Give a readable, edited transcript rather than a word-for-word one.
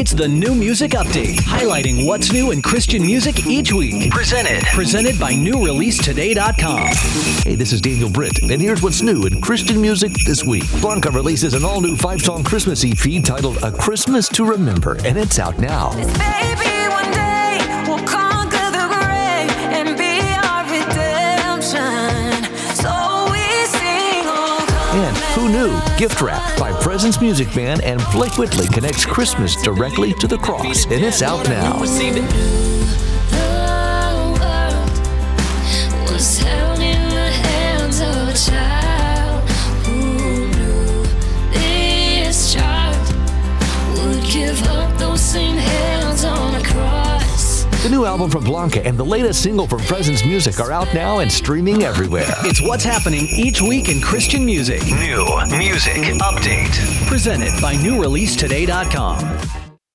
It's the New Music Update, highlighting what's new in Christian music each week. Presented by NewReleaseToday.com. Hey, this is Daniel Britt, and here's what's new in Christian music this week. Blanca releases an all-new 5-song Christmas EP titled A Christmas to Remember, and it's out now. This baby one day will conquer the grave and be our redemption. So we sing, oh, come And who knew? Gift Wrap by Presence Music Band and Blake Whitley connects Christmas directly to the cross, and it's out now. The world was held in the hands of a child who knew this child would give up those same hands on a cross. The new album from Blanca and the latest single from Presence Music are out now and streaming everywhere. It's what's happening each week in Christian music. New Music Update. Presented by NewReleaseToday.com.